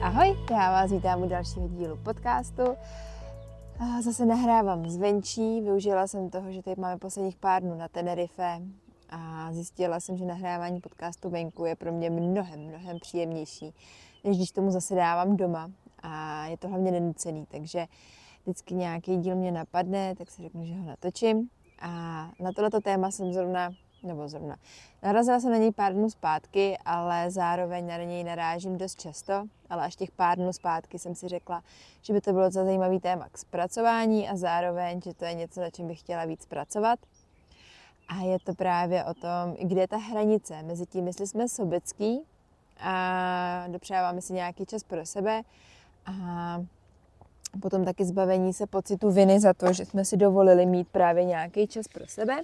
Ahoj, já vás vítám u dalšího dílu podcastu. Zase nahrávám zvenčí, využila jsem toho, že teď máme posledních pár dnů na Tenerife a zjistila jsem, že nahrávání podcastu venku je pro mě mnohem příjemnější, než když tomu zase dávám doma a je to hlavně nenucený, takže vždycky nějaký díl mě napadne, tak si řeknu, že ho natočím a na tohleto téma jsem narazila jsem na něj pár dnů zpátky, ale zároveň na něj narážím dost často, ale až těch pár dnů zpátky jsem si řekla, že by to bylo docela zajímavý téma k zpracování a zároveň, že to je něco, na čem bych chtěla víc pracovat. A je to právě o tom, kde je ta hranice mezi tím, jestli jsme sobecký a dopřáváme si nějaký čas pro sebe a potom taky zbavení se pocitu viny za to, že jsme si dovolili mít právě nějaký čas pro sebe.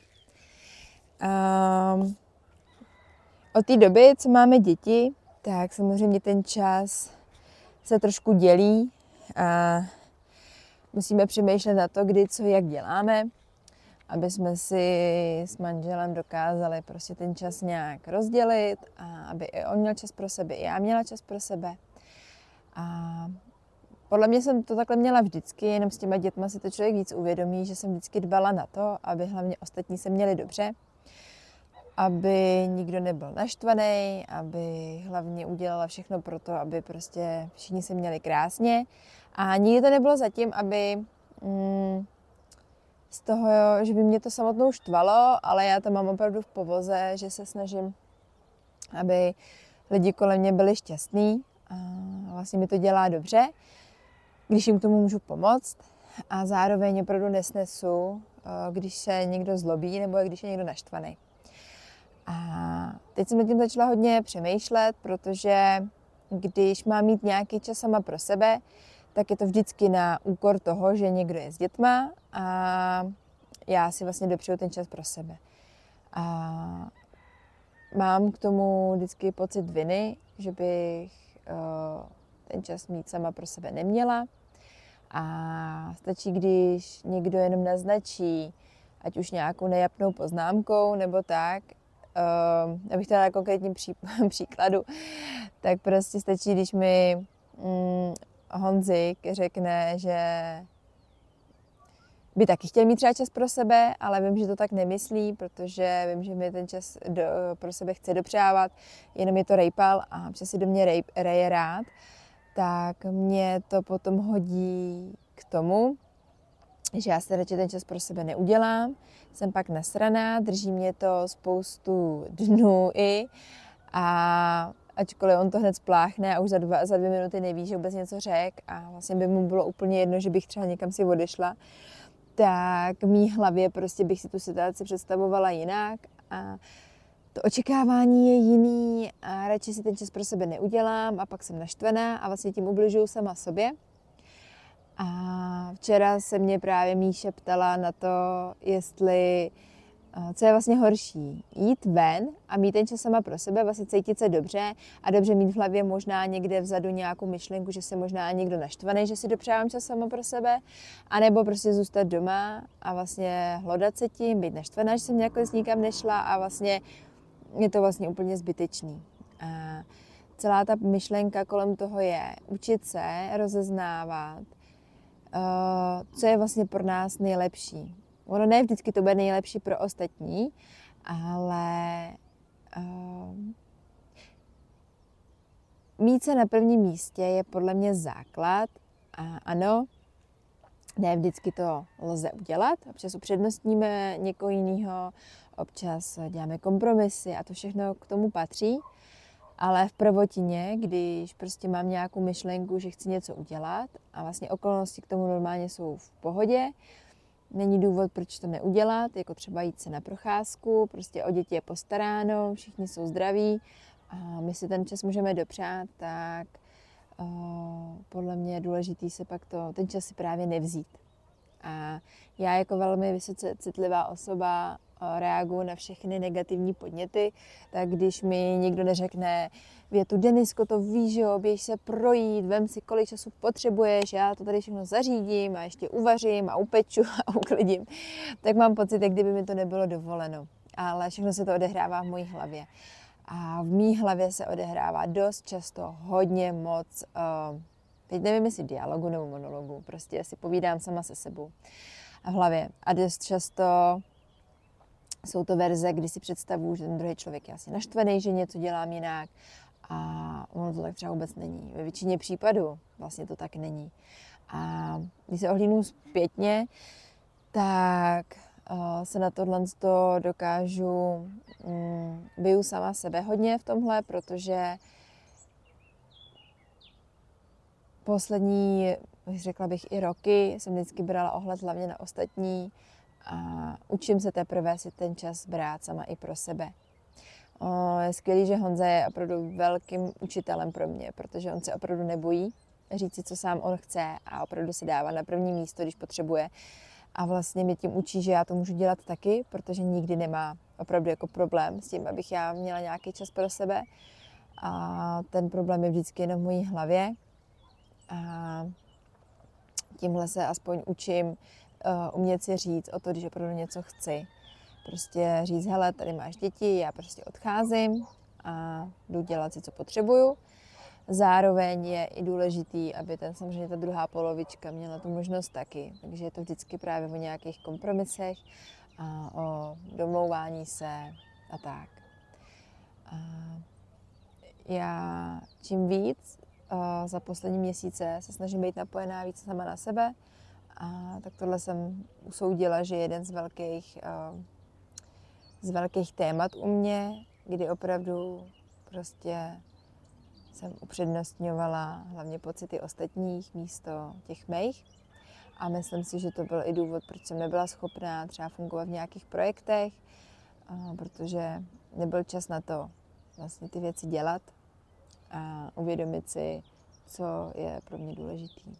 Od té doby, co máme děti, tak samozřejmě ten čas se trošku dělí a musíme přemýšlet na to, kdy, co, jak děláme, aby jsme si s manželem dokázali prostě ten čas nějak rozdělit a aby i on měl čas pro sebe, i já měla čas pro sebe. A podle mě jsem to takhle měla vždycky, jenom s těma dětma si to člověk víc uvědomí, že jsem vždycky dbala na to, aby hlavně ostatní se měli dobře, aby nikdo nebyl naštvaný, aby hlavně udělala všechno pro to, aby prostě všichni se měli krásně. A nikdy to nebylo zatím, aby z toho, že by mě to samotnou štvalo, ale já to mám opravdu v povoze, že se snažím, aby lidi kolem mě byli šťastní a vlastně mi to dělá dobře, když jim k tomu můžu pomoct a zároveň opravdu nesnesu, když se někdo zlobí nebo když je někdo naštvaný. A teď jsem nad tím začala hodně přemýšlet, protože když mám mít nějaký čas sama pro sebe, tak je to vždycky na úkor toho, že někdo je s dětma a já si vlastně dopřeju ten čas pro sebe. A mám k tomu vždycky pocit viny, že bych ten čas mít sama pro sebe neměla. A stačí, když někdo jenom naznačí, ať už nějakou nejapnou poznámkou nebo tak, abych to dala konkrétním příkladu, tak prostě stačí, když mi Honzik řekne, že by taky chtěl mít třeba čas pro sebe, ale vím, že to tak nemyslí, protože vím, že mi ten čas pro sebe chce dopřávat, jenom je to rejpal a občas si do mě reje rád, tak mě to potom hodí k tomu, že já se radši ten čas pro sebe neudělám, jsem pak nasraná, drží mě to spoustu dnů i a ačkoliv on to hned spláchne a už za dvě minuty neví, že vůbec něco řek a vlastně by mu bylo úplně jedno, že bych třeba někam si odešla, tak v mý hlavě prostě bych si tu situaci představovala jinak a to očekávání je jiný a radši si ten čas pro sebe neudělám a pak jsem naštvaná a vlastně tím ubližuju sama sobě. A včera se mě právě Míše ptala na to, jestli, co je vlastně horší, jít ven a mít ten čas sama pro sebe, vlastně cítit se dobře a dobře mít v hlavě možná někde vzadu nějakou myšlenku, že se možná někdo naštvaný, že si dopřávám čas sama pro sebe, anebo prostě zůstat doma a vlastně hlodat se tím, být naštvaná, že jsem nějak nikam nešla a vlastně je to vlastně úplně zbytečný. A celá ta myšlenka kolem toho je učit se rozeznávat, co je vlastně pro nás nejlepší. Ono ne vždycky to bude nejlepší pro ostatní, ale mít se na prvním místě je podle mě základ a ano, ne vždycky to lze udělat, občas upřednostníme někoho jiného, občas děláme kompromisy a to všechno k tomu patří, ale v prvotině, když prostě mám nějakou myšlenku, že chci něco udělat a vlastně okolnosti k tomu normálně jsou v pohodě, není důvod, proč to neudělat, jako třeba jít se na procházku, prostě o děti je postaráno, všichni jsou zdraví a my si ten čas můžeme dopřát, tak podle mě je důležitý se pak ten čas si právě nevzít. A já jako velmi vysoce citlivá osoba reaguju na všechny negativní podněty, tak když mi někdo neřekne větu, Denisko, to víš, jo, běž se projít, vem si, kolik času potřebuješ, já to tady všechno zařídím a ještě uvařím a upeču a uklidím, tak mám pocit, jak kdyby mi to nebylo dovoleno. Ale všechno se to odehrává v mojí hlavě. A A v mý hlavě se odehrává dost často hodně moc, teď nevím, jestli dialogu nebo monologu, prostě si povídám sama se sebou a v hlavě. A dost často jsou to verze, kdy si představuju, že ten druhý člověk je asi naštvaný, že něco dělám jinak a ono to tak třeba vůbec není. Ve většině případů vlastně to tak není. A když se ohlídnu zpětně, tak se na tohle dokážu, biju sama sebe hodně v tomhle, protože poslední, řekla bych i roky, jsem vždycky brala ohled hlavně na ostatní a učím se teprve si ten čas brát sama i pro sebe. Je skvělý, že Honza je opravdu velkým učitelem pro mě, protože on se opravdu nebojí říct si, co sám on chce a opravdu si dává na první místo, když potřebuje. A vlastně mě tím učí, že já to můžu dělat taky, protože nikdy nemá opravdu jako problém s tím, abych já měla nějaký čas pro sebe. A ten problém je vždycky jenom v mojí hlavě. A tímhle se aspoň učím umět si říct o to, když opravdu něco chci. Prostě říct, hele, tady máš děti, já prostě odcházím a jdu dělat si, co potřebuju. Zároveň je i důležitý, aby samozřejmě ta druhá polovička měla tu možnost taky. Takže je to vždycky právě o nějakých kompromisech a o domlouvání se a tak. A já čím víc za poslední měsíce se snažím být napojená víc sama na sebe, a tak tohle jsem usoudila, že jeden z velkých témat u mě, kdy opravdu prostě jsem upřednostňovala hlavně pocity ostatních místo těch mých. A myslím si, že to byl i důvod, proč jsem nebyla schopná třeba fungovat v nějakých projektech, protože nebyl čas na to vlastně ty věci dělat a uvědomit si, co je pro mě důležitý.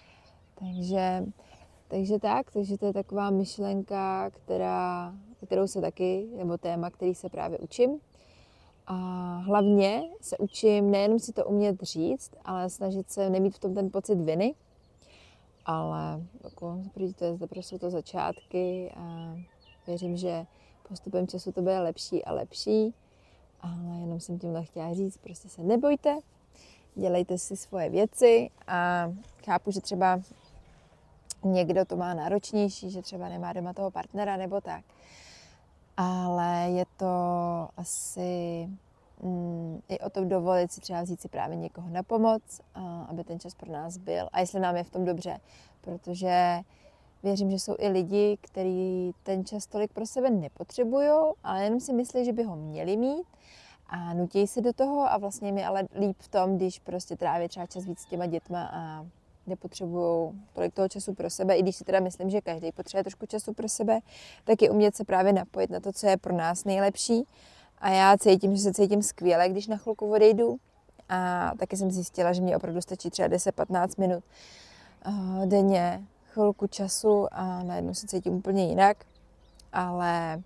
Takže to je taková myšlenka, kterou se taky, nebo téma, který se právě učím. A hlavně se učím nejenom si to umět říct, ale snažit se nemít v tom ten pocit viny. Ale jsou to začátky a věřím, že postupem času to bude lepší a lepší. Ale jenom jsem tímhle chtěla říct, prostě se nebojte, dělejte si svoje věci a chápu, že třeba někdo to má náročnější, že třeba nemá doma toho partnera nebo tak. Ale je to asi i o tom dovolit si třeba vzít si právě někoho na pomoc, aby ten čas pro nás byl. A jestli nám je v tom dobře, protože věřím, že jsou i lidi, kteří ten čas tolik pro sebe nepotřebují, ale jenom si myslí, že by ho měli mít a nutí se do toho a vlastně mi ale líp v tom, když prostě tráví třeba čas víc s těma dětma a nepotřebují tolik toho času pro sebe, i když si teda myslím, že každý potřebuje trošku času pro sebe, tak je umět se právě napojit na to, co je pro nás nejlepší. A já že se cítím skvěle, když na chvilku odejdu. A taky jsem zjistila, že mě opravdu stačí třeba 10-15 minut denně, chvilku času a najednou se cítím úplně jinak. Ale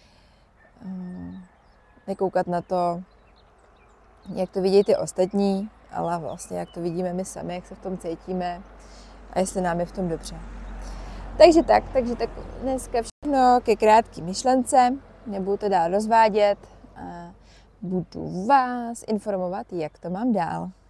nekoukat na to, jak to vidí ty ostatní, ale vlastně jak to vidíme my sami, jak se v tom cítíme a jestli nám je v tom dobře. Takže tak dneska všechno ke krátké myšlence, nebudu to dál rozvádět a budu vás informovat, jak to mám dál.